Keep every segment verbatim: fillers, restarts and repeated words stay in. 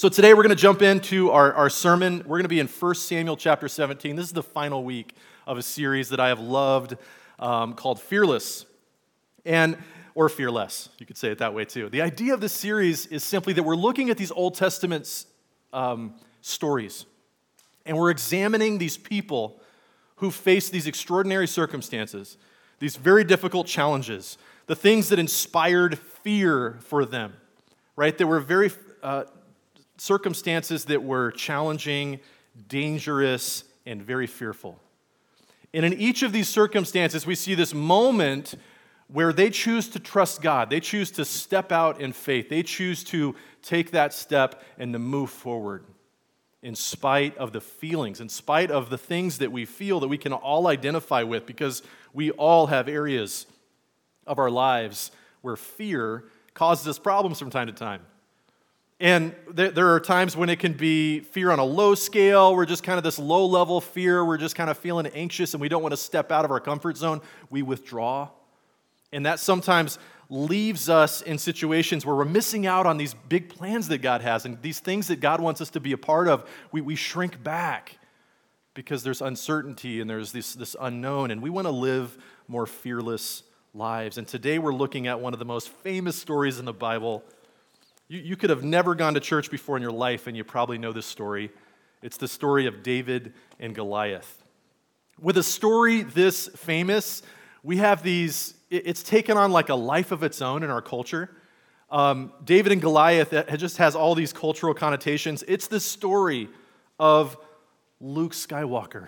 So today we're going to jump into our, our sermon. We're going to be in First Samuel chapter seventeen. This is the final week of a series that I have loved um, called Fearless, and or Fearless. You could say it that way too. The idea of this series is simply that we're looking at these Old Testament um, stories, and we're examining these people who face these extraordinary circumstances, these very difficult challenges, the things that inspired fear for them, right? That were very uh, circumstances that were challenging, dangerous, and very fearful. And in each of these circumstances, we see this moment where they choose to trust God. They choose to step out in faith. They choose to take that step and to move forward in spite of the feelings, in spite of the things that we feel that we can all identify with, because we all have areas of our lives where fear causes us problems from time to time. And there, there are times when it can be fear on a low scale. We're just kind of this low-level fear. We're just kind of feeling anxious, and we don't want to step out of our comfort zone. We withdraw. And that sometimes leaves us in situations where we're missing out on these big plans that God has and these things that God wants us to be a part of. We, we shrink back because there's uncertainty and there's this, this unknown, and we want to live more fearless lives. And today we're looking at one of the most famous stories in the Bible. You, you could have never gone to church before in your life, and you probably know this story. It's the story of David and Goliath. With a story this famous, we have these, it's taken on like a life of its own in our culture. Um, David and Goliath, it just has all these cultural connotations. It's the story of Luke Skywalker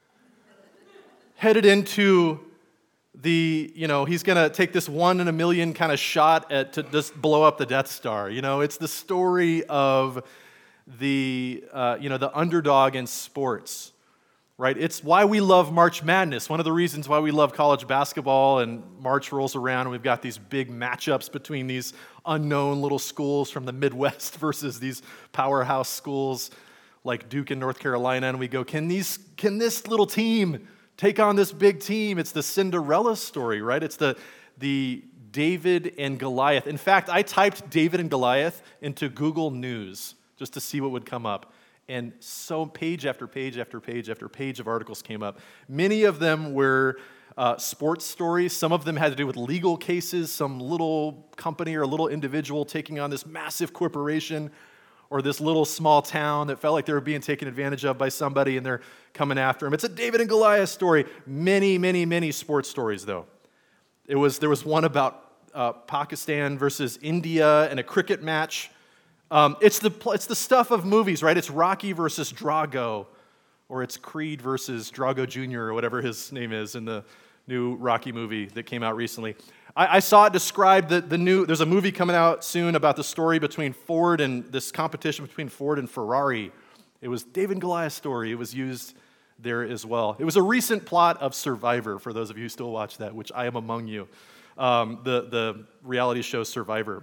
headed into the, you know, he's going to take this one in a million kind of shot at to just blow up the Death Star. You know, it's the story of the, uh, you know, the underdog in sports, right? It's why we love March Madness. One of the reasons why we love college basketball, and March rolls around and we've got these big matchups between these unknown little schools from the Midwest versus these powerhouse schools like Duke and North Carolina, and we go, can these, can this little team take on this big team? It's the Cinderella story, right? It's the, the David and Goliath. In fact, I typed David and Goliath into Google News just to see what would come up. And so page after page after page after page of articles came up. Many of them were uh, sports stories. Some of them had to do with legal cases, some little company or a little individual taking on this massive corporation, or this little small town that felt like they were being taken advantage of by somebody and they're coming after them. It's a David and Goliath story. Many, many, many sports stories, though. It was There was one about uh, Pakistan versus India in a cricket match. Um, it's the it's the stuff of movies, right? It's Rocky versus Drago, or it's Creed versus Drago Junior, or whatever his name is in the new Rocky movie that came out recently. I, I saw it described that the new, there's a movie coming out soon about the story between Ford and this competition between Ford and Ferrari. It was David and Goliath story. It was used there as well. It was a recent plot of Survivor, for those of you who still watch that, which I am among you, um, the, the reality show Survivor.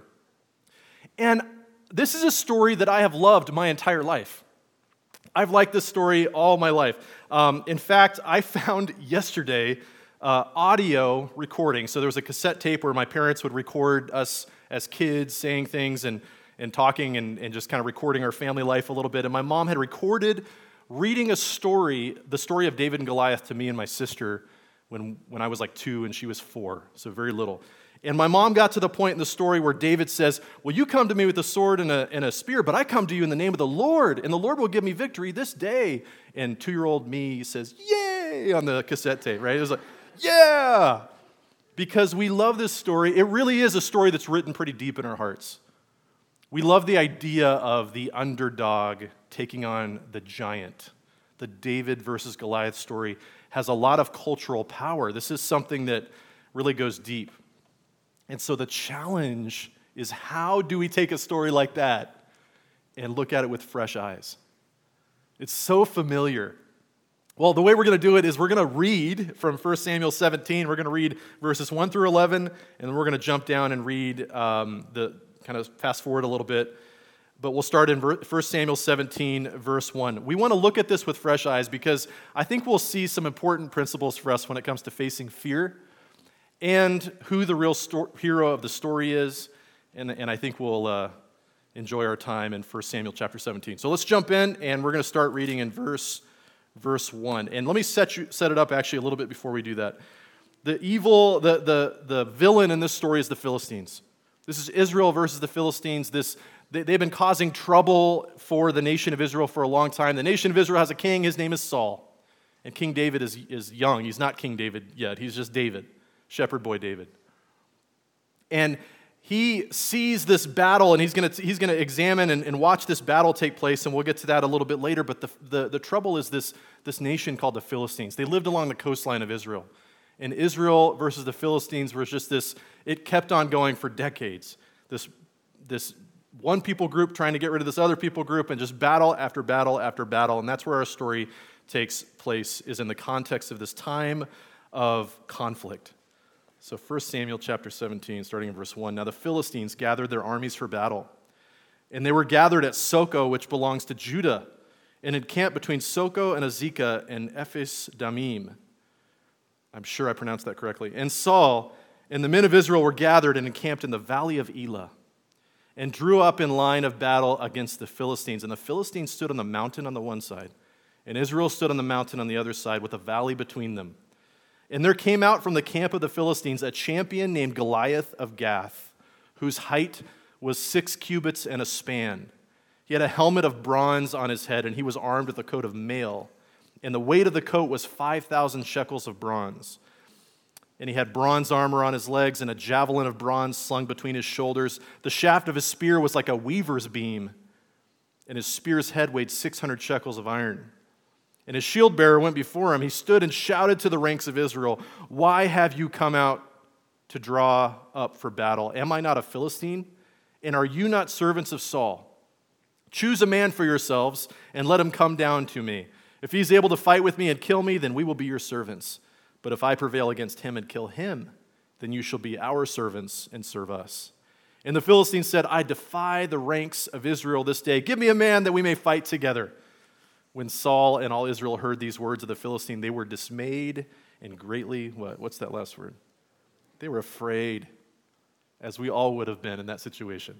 And this is a story that I have loved my entire life. I've liked this story all my life. Um, in fact, I found yesterday uh, audio recording. So there was a cassette tape where my parents would record us as kids saying things and, and talking and, and just kind of recording our family life a little bit. And my mom had recorded reading a story, the story of David and Goliath, to me and my sister when, when I was like two and she was four, so very little. And my mom got to the point in the story where David says, well, you come to me with a sword and a, and a spear, but I come to you in the name of the Lord, and the Lord will give me victory this day. And two-year-old me says, yay, on the cassette tape, right? It was like, yeah, because we love this story. It really is a story that's written pretty deep in our hearts. We love the idea of the underdog taking on the giant. The David versus Goliath story has a lot of cultural power. This is something that really goes deep. And so the challenge is, how do we take a story like that and look at it with fresh eyes? It's so familiar. Well, the way we're going to do it is we're going to read from First Samuel seventeen. We're going to read verses one through eleven, and then we're going to jump down and read um, the, kind of fast forward a little bit. But we'll start in First Samuel seventeen, verse one. We want to look at this with fresh eyes because I think we'll see some important principles for us when it comes to facing fear and who the real sto- hero of the story is. And, and I think we'll uh, enjoy our time in First Samuel chapter seventeen. So let's jump in, and we're going to start reading in verse verse one. And let me set you set it up actually a little bit before we do that. The evil, the the the villain in this story is the Philistines. This is Israel versus the Philistines. This they, they've been causing trouble for the nation of Israel for a long time. The nation of Israel has a king. His name is Saul, and King David is is young. He's not King David yet. He's just David, shepherd boy David. And he sees this battle, and he's going to he's going to examine and, and watch this battle take place, and we'll get to that a little bit later. But the, the, the trouble is this, this nation called the Philistines. They lived along the coastline of Israel. And Israel versus the Philistines was just this, it kept on going for decades. This, this one people group trying to get rid of this other people group, and just battle after battle after battle. And that's where our story takes place, is in the context of this time of conflict. So First Samuel chapter seventeen, starting in verse one. Now the Philistines gathered their armies for battle, and they were gathered at Soko, which belongs to Judah, and encamped between Soko and Azekah and Ephes Damim. I'm sure I pronounced that correctly. And Saul and the men of Israel were gathered and encamped in the valley of Elah, and drew up in line of battle against the Philistines. And the Philistines stood on the mountain on the one side, and Israel stood on the mountain on the other side, with a valley between them. And there came out from the camp of the Philistines a champion named Goliath of Gath, whose height was six cubits and a span. He had a helmet of bronze on his head, and he was armed with a coat of mail. And the weight of the coat was five thousand shekels of bronze. And he had bronze armor on his legs, and a javelin of bronze slung between his shoulders. The shaft of his spear was like a weaver's beam, and his spear's head weighed six hundred shekels of iron. And his shield bearer went before him. He stood and shouted to the ranks of Israel, "Why have you come out to draw up for battle? Am I not a Philistine? And are you not servants of Saul? Choose a man for yourselves and let him come down to me. If he's able to fight with me and kill me, then we will be your servants. But if I prevail against him and kill him, then you shall be our servants and serve us." And the Philistines said, "I defy the ranks of Israel this day. Give me a man that we may fight together." When Saul and all Israel heard these words of the Philistine, they were dismayed and greatly, what? What's that last word? They were afraid, as we all would have been in that situation.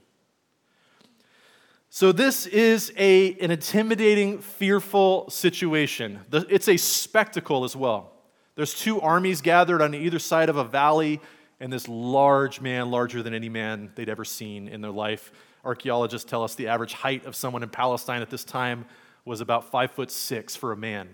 So this is a, an intimidating, fearful situation. It's a spectacle as well. There's two armies gathered on either side of a valley, and this large man, larger than any man they'd ever seen in their life. Archaeologists tell us the average height of someone in Palestine at this time was about five foot six for a man.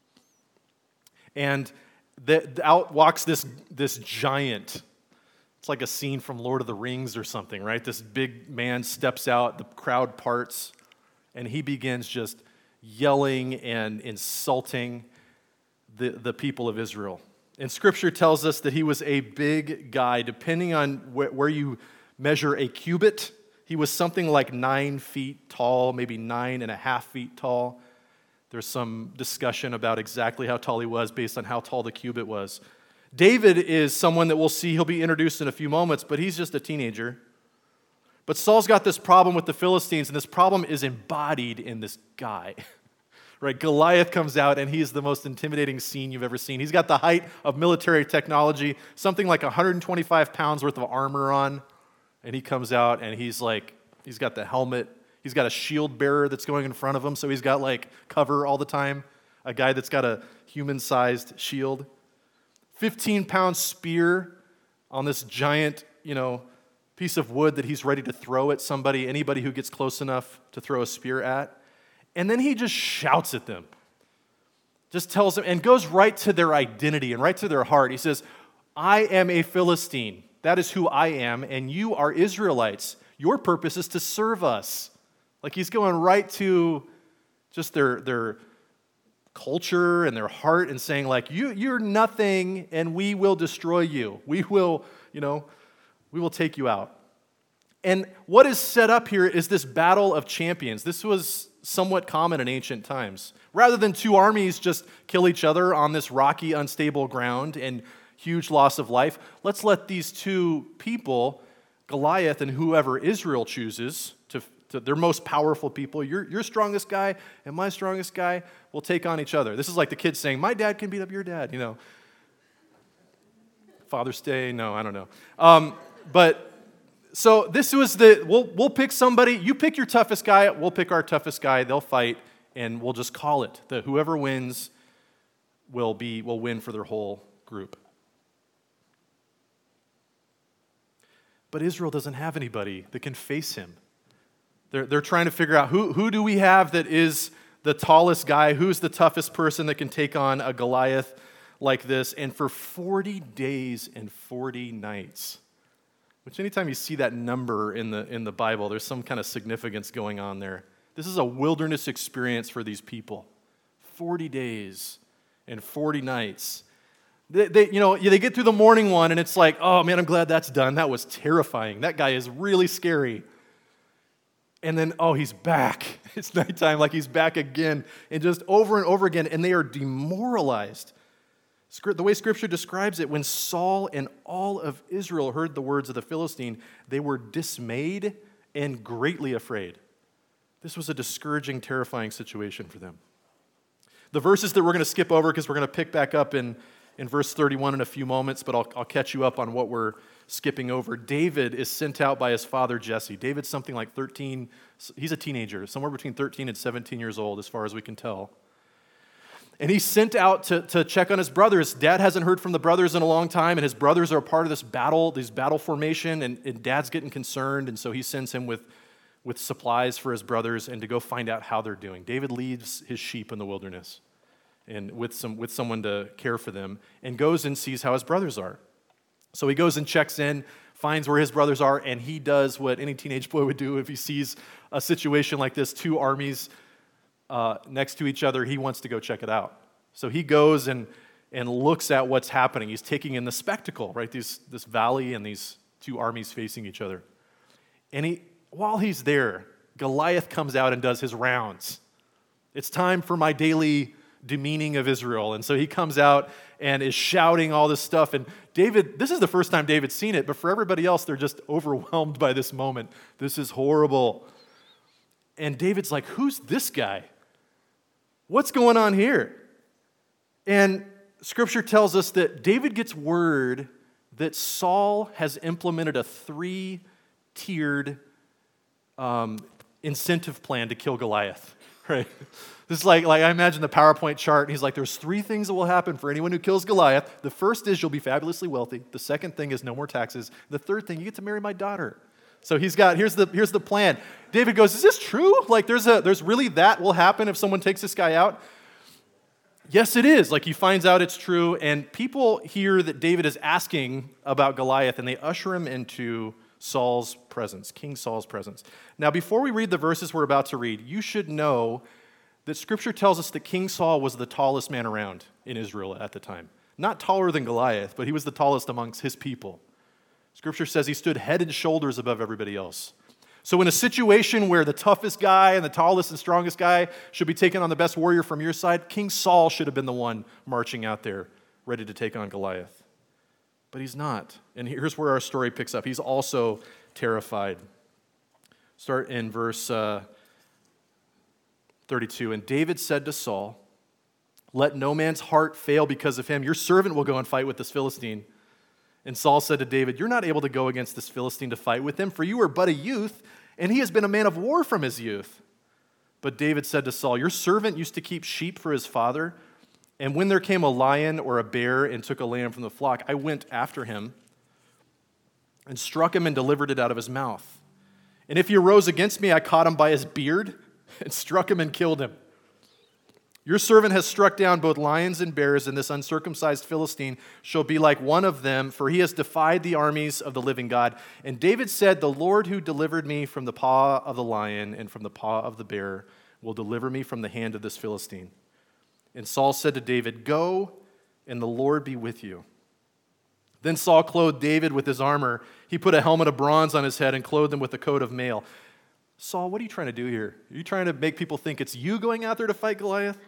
And the, out walks this, this giant. It's like a scene from Lord of the Rings or something, right? This big man steps out, the crowd parts, and he begins just yelling and insulting the, the people of Israel. And Scripture tells us that he was a big guy. Depending on wh- where you measure a cubit, he was something like nine feet tall, maybe nine and a half feet tall. There's some discussion about exactly how tall he was based on how tall the cubit was. David is someone that we'll see, he'll be introduced in a few moments, but he's just a teenager. But Saul's got this problem with the Philistines, and this problem is embodied in this guy. Right? Goliath comes out, and he's the most intimidating scene you've ever seen. He's got the height of military technology, something like one hundred twenty-five pounds worth of armor on. And he comes out, and he's like, he's got the helmet. He's got a shield bearer that's going in front of him, so he's got like cover all the time. A guy that's got a human-sized shield. fifteen-pound spear on this giant, you know, piece of wood that he's ready to throw at somebody, anybody who gets close enough to throw a spear at. And then he just shouts at them. Just tells them, and goes right to their identity and right to their heart. He says, "I am a Philistine. That is who I am, and you are Israelites. Your purpose is to serve us." Like he's going right to just their, their culture and their heart and saying like, you, you're nothing, and we will destroy you. We will, you know, we will take you out. And what is set up here is this battle of champions. This was somewhat common in ancient times. Rather than two armies just kill each other on this rocky, unstable ground and huge loss of life, let's let these two people, Goliath and whoever Israel chooses, to, to their most powerful people, your, your strongest guy and my strongest guy will take on each other. This is like the kids saying, "My dad can beat up your dad," you know. Father's Day, no, I don't know. Um, but So this was the, we'll, we'll pick somebody, you pick your toughest guy, we'll pick our toughest guy, they'll fight, and we'll just call it. That whoever wins will be, will win for their whole group. But Israel doesn't have anybody that can face him. They're, they're trying to figure out who, who do we have that is the tallest guy, who's the toughest person that can take on a Goliath like this. And for forty days and forty nights, which anytime you see that number in the, in the Bible, there's some kind of significance going on there. This is a wilderness experience for these people. forty days and forty nights. They, they, you know, they get through the morning one, and it's like, oh, man, I'm glad that's done. That was terrifying. That guy is really scary. And then, oh, he's back. It's nighttime, like he's back again, and just over and over again, and they are demoralized. The way Scripture describes it, when Saul and all of Israel heard the words of the Philistine, they were dismayed and greatly afraid. This was a discouraging, terrifying situation for them. The verses that we're going to skip over, because we're going to pick back up in in verse thirty-one in a few moments, but I'll, I'll catch you up on what we're skipping over. David is sent out by his father Jesse. David's something like thirteen, he's a teenager, somewhere between thirteen and seventeen years old, as far as we can tell. And he's sent out to, to check on his brothers. Dad hasn't heard from the brothers in a long time, and his brothers are a part of this battle, this battle formation, and, and Dad's getting concerned, and so he sends him with, with supplies for his brothers and to go find out how they're doing. David leaves his sheep in the wilderness and with some with someone to care for them, and goes and sees how his brothers are. So he goes and checks in, finds where his brothers are, and he does what any teenage boy would do if he sees a situation like this, two armies uh, next to each other. He wants to go check it out. So he goes and and looks at what's happening. He's taking in the spectacle, right? These this valley and these two armies facing each other. And he, while he's there, Goliath comes out and does his rounds. It's time for my daily demeaning of Israel. And so he comes out and is shouting all this stuff. And David, this is the first time David's seen it, but for everybody else, they're just overwhelmed by this moment. This is horrible. And David's like, who's this guy? What's going on here? And Scripture tells us that David gets word that Saul has implemented a three-tiered um, incentive plan to kill Goliath, right? This is like, like I imagine the PowerPoint chart, and he's like, there's three things that will happen for anyone who kills Goliath. The first is you'll be fabulously wealthy. The second thing is no more taxes. The third thing, you get to marry my daughter. So he's got, here's the here's the plan. David goes, is this true? Like there's a there's really that will happen if someone takes this guy out? Yes, it is. Like he finds out it's true, and people hear that David is asking about Goliath, and they usher him into Saul's presence, King Saul's presence. Now, before we read the verses we're about to read, you should know that Scripture tells us that King Saul was the tallest man around in Israel at the time. Not taller than Goliath, but he was the tallest amongst his people. Scripture says he stood head and shoulders above everybody else. So in a situation where the toughest guy and the tallest and strongest guy should be taking on the best warrior from your side, King Saul should have been the one marching out there ready to take on Goliath. But he's not. And here's where our story picks up. He's also terrified. Start in verse uh, thirty-two. And David said to Saul, let no man's heart fail because of him. Your servant will go and fight with this Philistine. And Saul said to David, you're not able to go against this Philistine to fight with him, for you are but a youth, and he has been a man of war from his youth. But David said to Saul, your servant used to keep sheep for his father, and when there came a lion or a bear and took a lamb from the flock, I went after him and struck him and delivered it out of his mouth. And if he arose against me, I caught him by his beard and struck him and killed him. Your servant has struck down both lions and bears, and this uncircumcised Philistine shall be like one of them, for he has defied the armies of the living God. And David said, the Lord who delivered me from the paw of the lion and from the paw of the bear will deliver me from the hand of this Philistine. And Saul said to David, go, and the Lord be with you. Then Saul clothed David with his armor. He put a helmet of bronze on his head and clothed him with a coat of mail. Saul, what are you trying to do here? Are you trying to make people think it's you going out there to fight Goliath?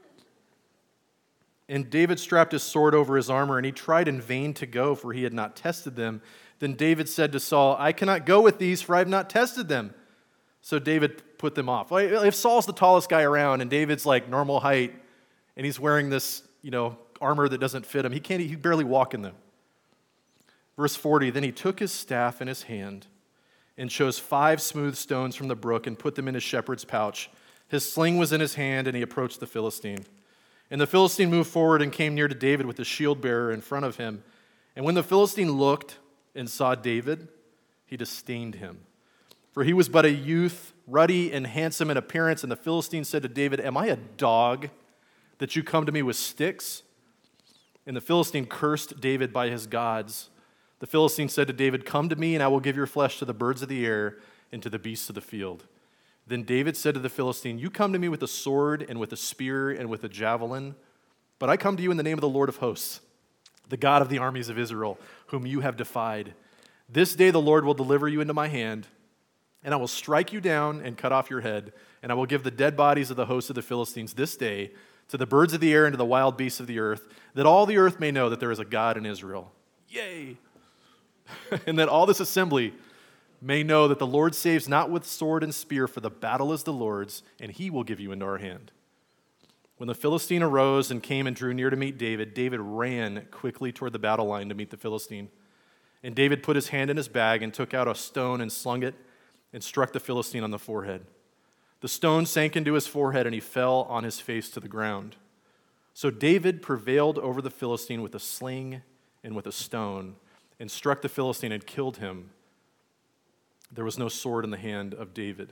And David strapped his sword over his armor, and he tried in vain to go, for he had not tested them. Then David said to Saul, I cannot go with these, for I have not tested them. So David put them off. If Saul's the tallest guy around, and David's like normal height, and he's wearing this, you know, armor that doesn't fit him, he can't, he barely walk in them. Verse forty, then he took his staff in his hand, and chose five smooth stones from the brook and put them in his shepherd's pouch. His sling was in his hand, and he approached the Philistine. And the Philistine moved forward and came near to David with the shield bearer in front of him. And when the Philistine looked and saw David, he disdained him. For he was but a youth, ruddy and handsome in appearance. And the Philistine said to David, "Am I a dog that you come to me with sticks?" And the Philistine cursed David by his gods. The Philistine said to David, "Come to me, and I will give your flesh to the birds of the air and to the beasts of the field." Then David said to the Philistine, "You come to me with a sword and with a spear and with a javelin, but I come to you in the name of the Lord of hosts, the God of the armies of Israel, whom you have defied. This day the Lord will deliver you into my hand, and I will strike you down and cut off your head, and I will give the dead bodies of the hosts of the Philistines this day to the birds of the air and to the wild beasts of the earth, that all the earth may know that there is a God in Israel." Yay! "And that all this assembly may know that the Lord saves not with sword and spear, for the battle is the Lord's, and he will give you into our hand." When the Philistine arose and came and drew near to meet David, David ran quickly toward the battle line to meet the Philistine. And David put his hand in his bag and took out a stone and slung it and struck the Philistine on the forehead. The stone sank into his forehead, and he fell on his face to the ground. So David prevailed over the Philistine with a sling and with a stone, and struck the Philistine and killed him. There was no sword in the hand of David.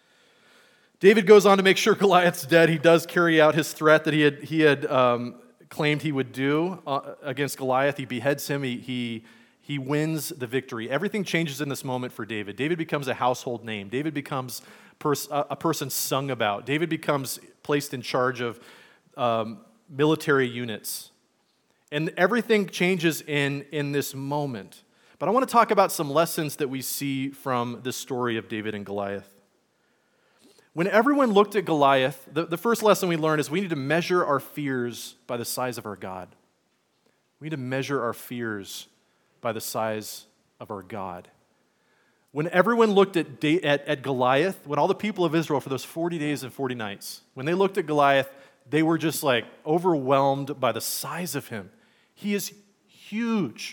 David goes on to make sure Goliath's dead. He does carry out his threat that he had, he had um, claimed he would do uh, against Goliath. He beheads him. He, he, he wins the victory. Everything changes in this moment for David. David becomes a household name. David becomes pers- a person sung about. David becomes placed in charge of um, military units. And everything changes in, in this moment. But I want to talk about some lessons that we see from this story of David and Goliath. When everyone looked at Goliath, the, the first lesson we learned is we need to measure our fears by the size of our God. We need to measure our fears by the size of our God. When everyone looked at, at, at Goliath, when all the people of Israel for those forty days and forty nights, when they looked at Goliath, they were just like overwhelmed by the size of him. He is huge.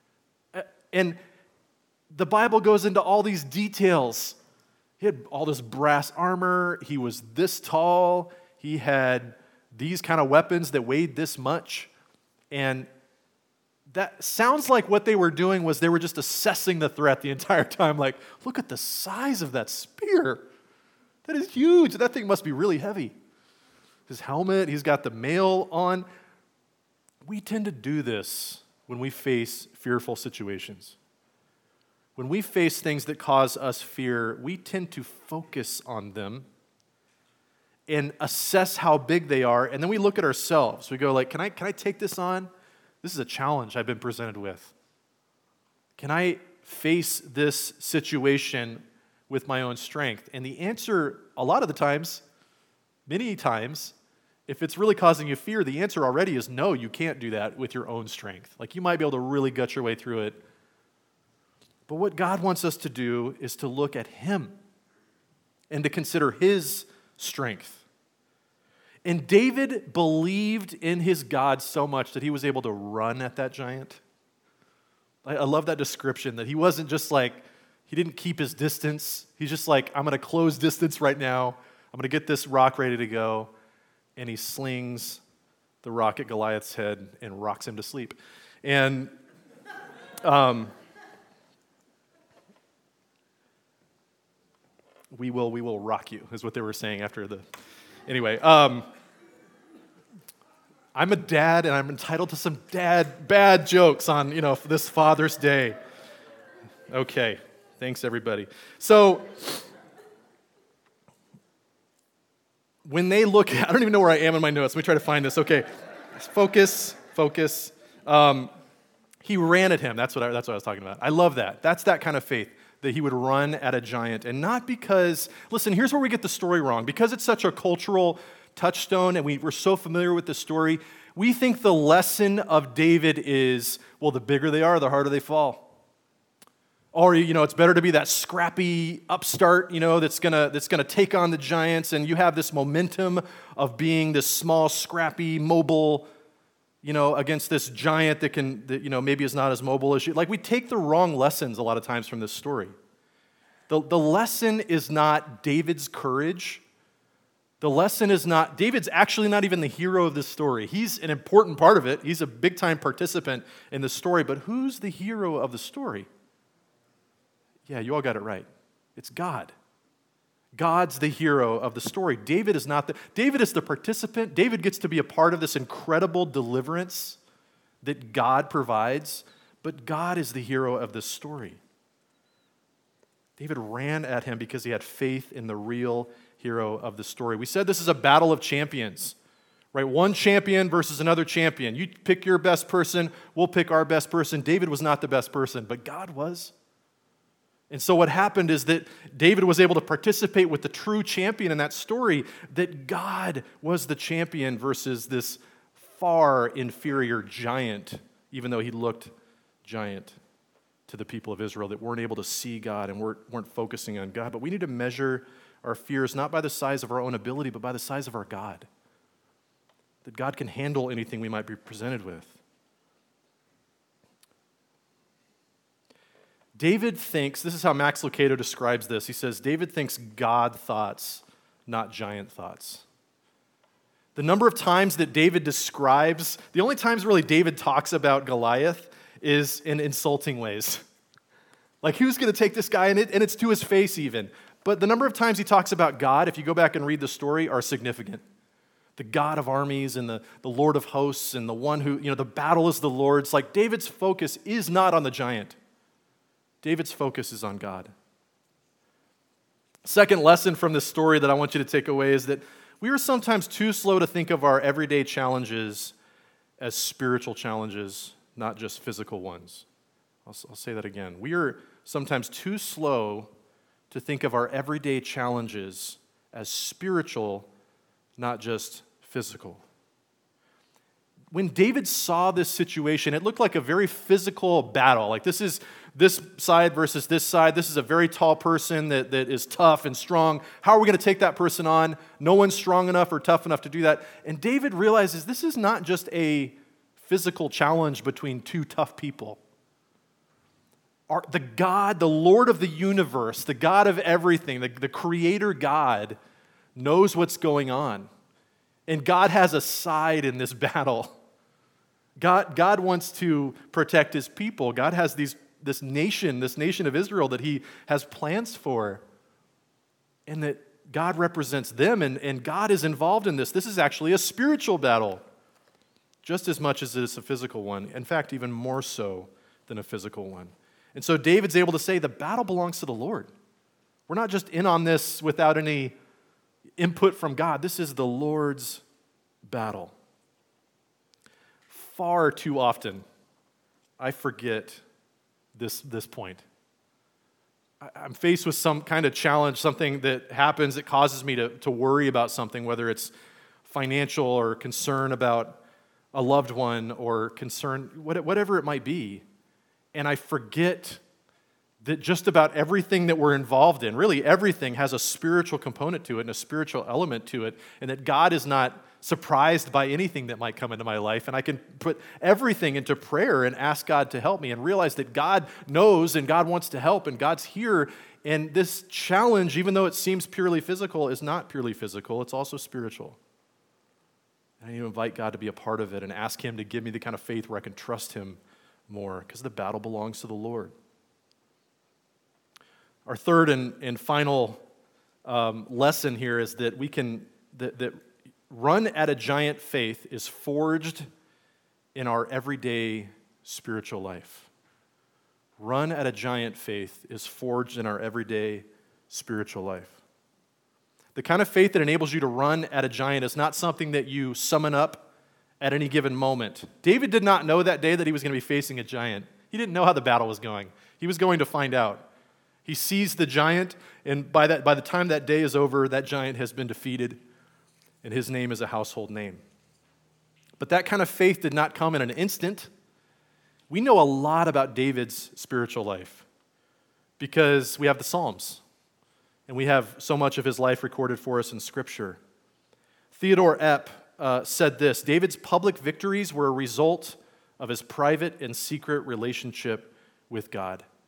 And the Bible goes into all these details. He had all this brass armor. He was this tall. He had these kind of weapons that weighed this much. And that sounds like what they were doing was they were just assessing the threat the entire time. Like, look at the size of that spear. That is huge. That thing must be really heavy. His helmet, he's got the mail on. We tend to do this when we face fearful situations. When we face things that cause us fear, we tend to focus on them and assess how big they are, and then we look at ourselves. We go like, can I, can I take this on? This is a challenge I've been presented with. Can I face this situation with my own strength? And the answer, a lot of the times, many times, if it's really causing you fear, the answer already is no, you can't do that with your own strength. Like you might be able to really gut your way through it. But what God wants us to do is to look at him and to consider his strength. And David believed in his God so much that he was able to run at that giant. I love that description, that he wasn't just like, he didn't keep his distance. He's just like, I'm going to close distance right now. I'm going to get this rock ready to go. And he slings the rock at Goliath's head and rocks him to sleep. And um, we will, we will rock you, is what they were saying after the... Anyway, um, I'm a dad, and I'm entitled to some dad bad jokes on, you know, this Father's Day. Okay, thanks everybody. So... when they look at, I don't even know where I am in my notes. Let me try to find this. Okay, focus, focus. Um, he ran at him. That's what I, that's what I was talking about. I love that. That's that kind of faith, that he would run at a giant. And not because, listen, here's where we get the story wrong. Because it's such a cultural touchstone and we, we're so familiar with the story, we think the lesson of David is, well, the bigger they are, the harder they fall. Or, you know, it's better to be that scrappy upstart, you know, that's gonna that's gonna take on the giants, and you have this momentum of being this small, scrappy, mobile, you know, against this giant that can, that, you know, maybe is not as mobile as you. Like, we take the wrong lessons a lot of times from this story. The, the lesson is not David's courage. The lesson is not, David's actually not even the hero of this story. He's an important part of it. He's a big-time participant in the story, but who's the hero of the story? Yeah, you all got it right. It's God. God's the hero of the story. David is not the, David is the participant. David gets to be a part of this incredible deliverance that God provides, but God is the hero of this story. David ran at him because he had faith in the real hero of the story. We said this is a battle of champions, right? One champion versus another champion. You pick your best person, we'll pick our best person. David was not the best person, but God was. And so what happened is that David was able to participate with the true champion in that story, that God was the champion versus this far inferior giant, even though he looked giant to the people of Israel that weren't able to see God and weren't, weren't focusing on God. But we need to measure our fears not by the size of our own ability, but by the size of our God. That God can handle anything we might be presented with. David thinks, this is how Max Lucado describes this. He says, David thinks God thoughts, not giant thoughts. The number of times that David describes, the only times really David talks about Goliath is in insulting ways. Like, who's going to take this guy? And, it, and it's to his face even. But the number of times he talks about God, if you go back and read the story, are significant. The God of armies and the, the Lord of hosts and the one who, you know, the battle is the Lord's. Like, David's focus is not on the giant. David's focus is on God. Second lesson from this story that I want you to take away is that we are sometimes too slow to think of our everyday challenges as spiritual challenges, not just physical ones. I'll, I'll say that again. We are sometimes too slow to think of our everyday challenges as spiritual, not just physical. When David saw this situation, it looked like a very physical battle. Like, this is this side versus this side. This is a very tall person that, that is tough and strong. How are we going to take that person on? No one's strong enough or tough enough to do that. And David realizes this is not just a physical challenge between two tough people. Our, the God, the Lord of the universe, the God of everything, the, the creator God, knows what's going on. And God has a side in this battle. God, God wants to protect his people. God has these, this nation, this nation of Israel that he has plans for. And that God represents them, and, and God is involved in this. This is actually a spiritual battle, just as much as it is a physical one. In fact, even more so than a physical one. And so David's able to say the battle belongs to the Lord. We're not just in on this without any input from God. This is the Lord's battle. Far too often, I forget this, this point. I, I'm faced with some kind of challenge, something that happens that causes me to, to worry about something, whether it's financial or concern about a loved one or concern, whatever it might be. And I forget that just about everything that we're involved in, really everything, has a spiritual component to it and a spiritual element to it, and that God is not surprised by anything that might come into my life, and I can put everything into prayer and ask God to help me and realize that God knows and God wants to help and God's here, and this challenge, even though it seems purely physical, is not purely physical, it's also spiritual. And I need to invite God to be a part of it and ask him to give me the kind of faith where I can trust him more, because the battle belongs to the Lord. Our third and, and final um, lesson here is that we can, that, that run at a giant faith is forged in our everyday spiritual life. Run at a giant faith is forged in our everyday spiritual life. The kind of faith that enables you to run at a giant is not something that you summon up at any given moment. David did not know that day that he was going to be facing a giant. He didn't know how the battle was going. He was going to find out. He sees the giant, and by that, by the time that day is over, that giant has been defeated, and his name is a household name. But that kind of faith did not come in an instant. We know a lot about David's spiritual life because we have the Psalms, and we have so much of his life recorded for us in Scripture. Theodore Epp uh, said this: David's public victories were a result of his private and secret relationship with God.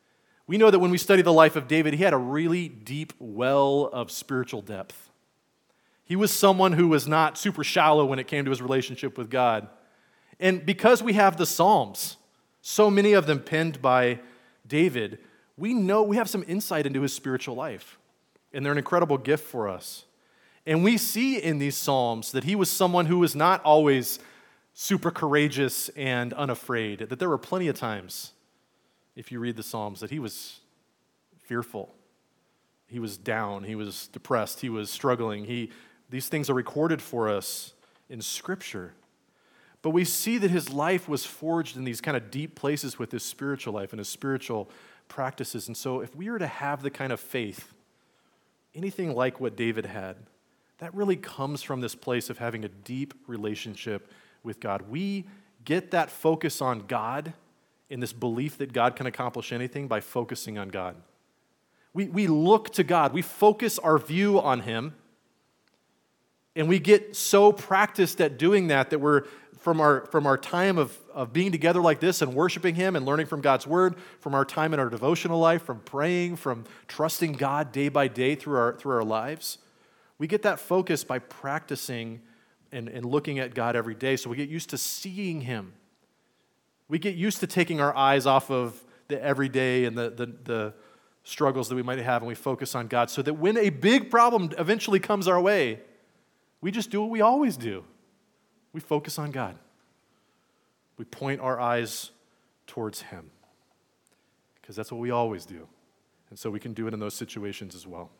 we know that when we study the life of David, he had a really deep well of spiritual depth. He was someone who was not super shallow when it came to his relationship with God. And because we have the Psalms, so many of them penned by David, we know we have some insight into his spiritual life. And they're an incredible gift for us. And we see in these Psalms that he was someone who was not always super courageous and unafraid, that there were plenty of times, if you read the Psalms, that he was fearful. He was down. He was depressed. He was struggling. He, these things are recorded for us in Scripture. But we see that his life was forged in these kind of deep places with his spiritual life and his spiritual practices. And so if we were to have the kind of faith, anything like what David had, that really comes from this place of having a deep relationship with God. We get that focus on God in this belief that God can accomplish anything by focusing on God. We, we look to God. We focus our view on Him. And we get so practiced at doing that that we're, from our, from our time of, of being together like this and worshiping Him and learning from God's Word, from our time in our devotional life, from praying, from trusting God day by day through our, through our lives, we get that focus by practicing and, and looking at God every day. So we get used to seeing Him. We get used to taking our eyes off of the everyday and the, the, the struggles that we might have, and we focus on God, so that when a big problem eventually comes our way, we just do what we always do. We focus on God. We point our eyes towards Him, because that's what we always do. And so we can do it in those situations as well.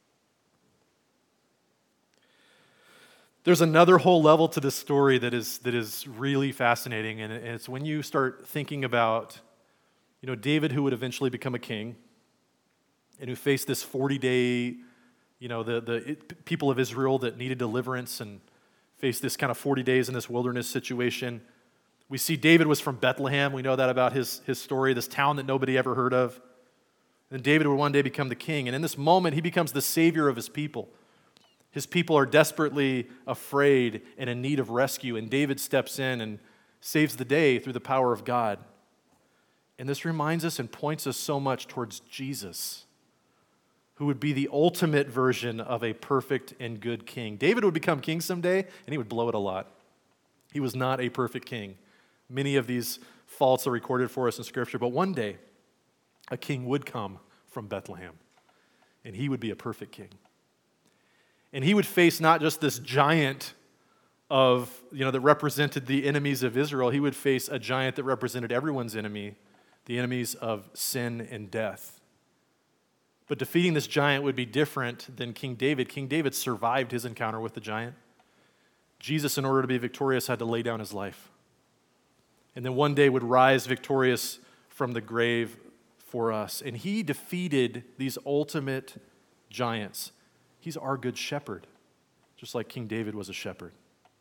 There's another whole level to this story that is that is really fascinating, and it's when you start thinking about, you know, David, who would eventually become a king, and who faced this forty-day, you know, the, the it, people of Israel that needed deliverance and faced this kind of forty days in this wilderness situation. We see David was from Bethlehem. We know that about his, his story, this town that nobody ever heard of. And David would one day become the king, and in this moment, he becomes the savior of his people. His people are desperately afraid and in need of rescue, and David steps in and saves the day through the power of God. And this reminds us and points us so much towards Jesus, who would be the ultimate version of a perfect and good king. David would become king someday, and he would blow it a lot. He was not a perfect king. Many of these faults are recorded for us in Scripture, but one day, a king would come from Bethlehem, and he would be a perfect king. And he would face not just this giant of, you know, that represented the enemies of Israel. He would face a giant that represented everyone's enemy, the enemies of sin and death. But defeating this giant would be different than King David. King David survived his encounter with the giant. Jesus, in order to be victorious, had to lay down his life. And then one day would rise victorious from the grave for us. And he defeated these ultimate giants. He's our good shepherd, just like King David was a shepherd.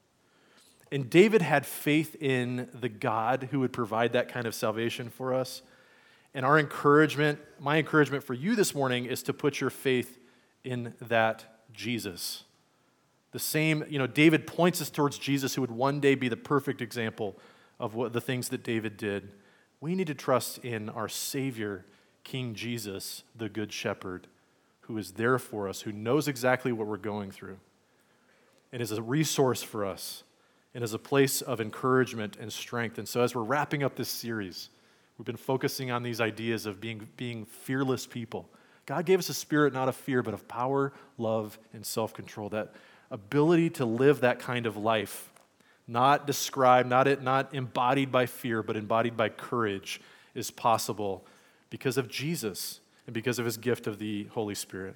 And David had faith in the God who would provide that kind of salvation for us. And our encouragement, my encouragement for you this morning is to put your faith in that Jesus. The same, you know, David points us towards Jesus, who would one day be the perfect example of what the things that David did. We need to trust in our Savior, King Jesus, the Good Shepherd, who is there for us, who knows exactly what we're going through, and is a resource for us, and is a place of encouragement and strength. And so as we're wrapping up this series, we've been focusing on these ideas of being, being fearless people. God gave us a spirit not of fear, but of power, love, and self-control. That ability to live that kind of life, not described, not, it, not embodied by fear, but embodied by courage, is possible because of Jesus and because of His gift of the Holy Spirit.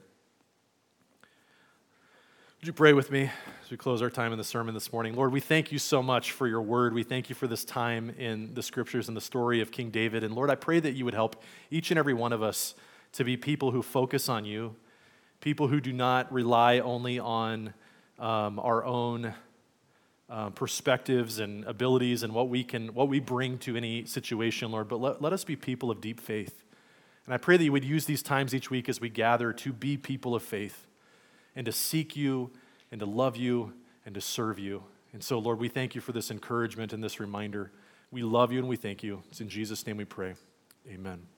Would you pray with me as we close our time in the sermon this morning? Lord, we thank you so much for your word. We thank you for this time in the Scriptures and the story of King David. And Lord, I pray that you would help each and every one of us to be people who focus on you, people who do not rely only on um, our own um, perspectives and abilities and what we can, what we bring to any situation, Lord, but let, let us be people of deep faith. And I pray that you would use these times each week as we gather to be people of faith and to seek you and to love you and to serve you. And so, Lord, we thank you for this encouragement and this reminder. We love you and we thank you. It's in Jesus' name we pray. Amen.